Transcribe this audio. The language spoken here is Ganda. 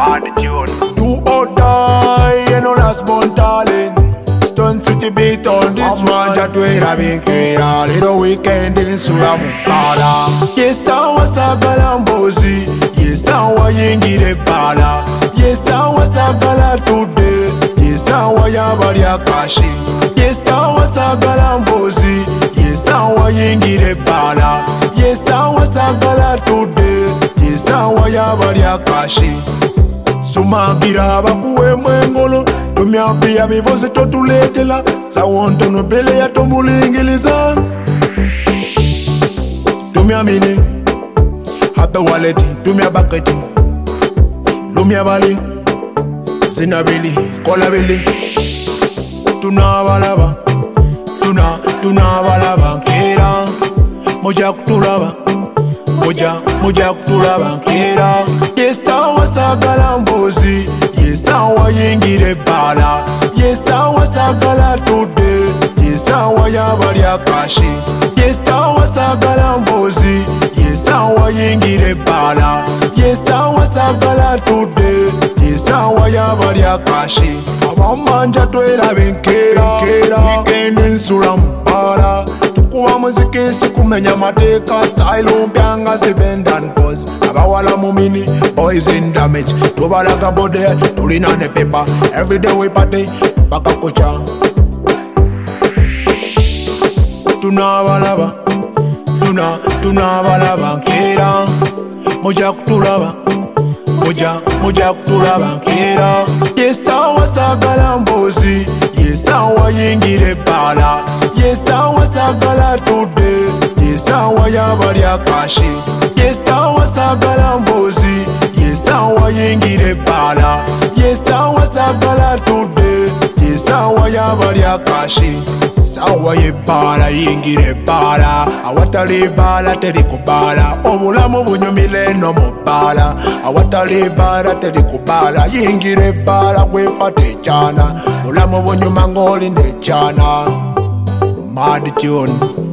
Mad tune. Do or die, you know last born talent. Stone City beat on this one. Jatwera binkera, little weekend in Sulamukala. Yes, I was a galambozi. Yes, I was yingire pala. Yes, I was a gala today. Yes, I was yabaria kashi. Yes, I was a galambozi. Yes, I was yingire pala. Yes, I was a gala today. Yes, I was yabaria kashi. Sumambira bakuwe mwengolo. Tumyambia biboze totuletela. Sawontono bele ya tomulingiliza. Tumyamini Happy wallet, tumya baketi. Lumya bali Zinabili, kolabili. Tunabalaba Tunabalaba Kera Moja kutulaba Moja kutulaba Kera. Yes, I was a galambozi. Yes, I was yingire bala. Yes, I was a gala today. Yes, I was yabaria kashi. Yes, I was a galambozi. Yes, I was yingire bala. Yes, I was a gala today. Yes, I was yabaria kashi. Abamanja twera benkera weekend in Sulampala. Tukuwa muziki sikumenya mateka. Style umbyanga bend and pose. Abawala mumini, boys in damage. Tubalaga bode, tulina ne paper. Every day we party, baka kocha. Tunabalaba Tunabalaba Kera. Moja kutulaba Moja kutulaba Kera. Yes, I was a galambozi. Yes, I was yingire pala. Yes, I was a gala today. Yes, I was yabaria kashi. Yes, I was a galambozi. Yes, I was yingire pala. Yes, I was a gala today. Yes, I was yabaria kashi. Sawa ye bala yingire bala. Awatali bala teri kubala. Obulamu bunyumile no mubala. Awatali bala teri kubala. Yingire bala kwefate chana. Obulamu bunyuma ngoli ne chana. Mad tune.